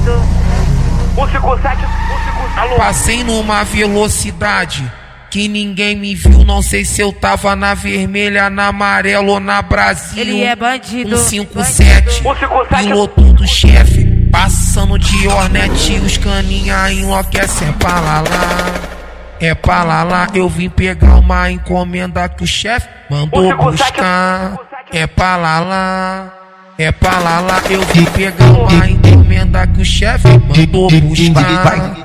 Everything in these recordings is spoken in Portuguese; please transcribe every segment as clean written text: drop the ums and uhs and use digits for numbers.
bandido. 157. Alô. Passei numa velocidade que ninguém me viu, não sei se eu tava na vermelha, na amarela ou na Brasil. Ele é bandido. 157, piloto do chefe, passando de Hornet, os caninha enlouquecem. É pra lá, eu vim pegar uma encomenda que o chefe mandou buscar. É pra lá, eu vim pegar uma encomenda que o chefe mandou buscar.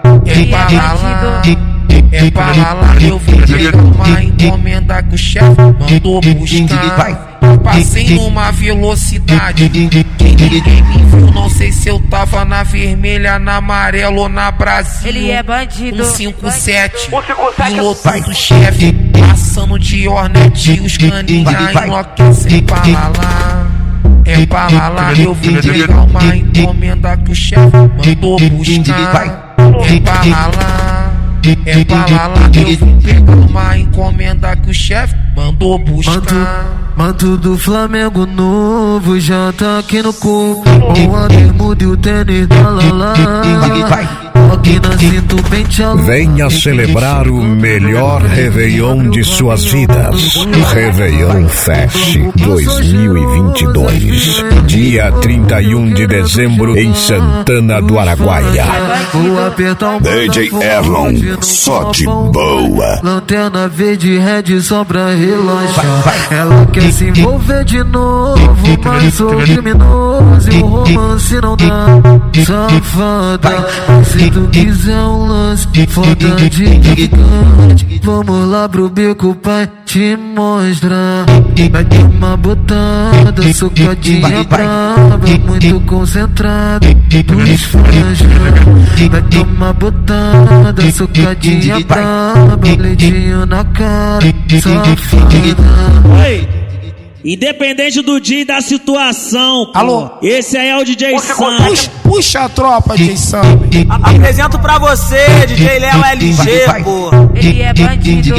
É pra lá, eu vim pegar uma encomenda que o chefe mandou buscar. Passei numa velocidade que ninguém me viu, não sei se eu tava na vermelha, na amarela ou na Brasil. Ele é bandido. 157, piloto do chefe, passando de Hornet, os caninha enlouquecem. É pra lá, eu vim pegar uma encomenda que o chefe mandou buscar. É pra lá, eu vim pegar uma encomenda que o chefe mandou buscar. Manto do Flamengo novo já tá aqui no corpo, com a bermuda e o tênis da Lala. Aqui na cinto penteado. Venha celebrar o melhor Réveillon de suas vidas. Réveillon Fest 2022. Dia 31 de dezembro em Santana do Araguaia. DJ Erlon, só de boa. Lanterna verde, red só pra relaxar. Ela quer se envolver de novo, mas sou criminoso e o romance não dá. Safada, se tu quiser um lance foda de gigante, vamos lá pro beco, pai, te mostrar. Vai ter uma botada, socadinha brava, muito concentrada, dos fãs. Vai tomar botada, socadinha brava, leitinho na cara, safada. Independente do dia e da situação, alô, esse aí é o DJ Sam. Puxa a tropa, DJ Sam. Apresento pra você, DJ Léo LG, pô. Ele é bandido.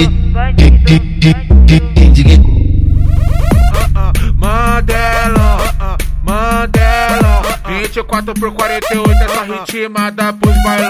Mandela, 24 por 48, essa ritmada pros bailarins.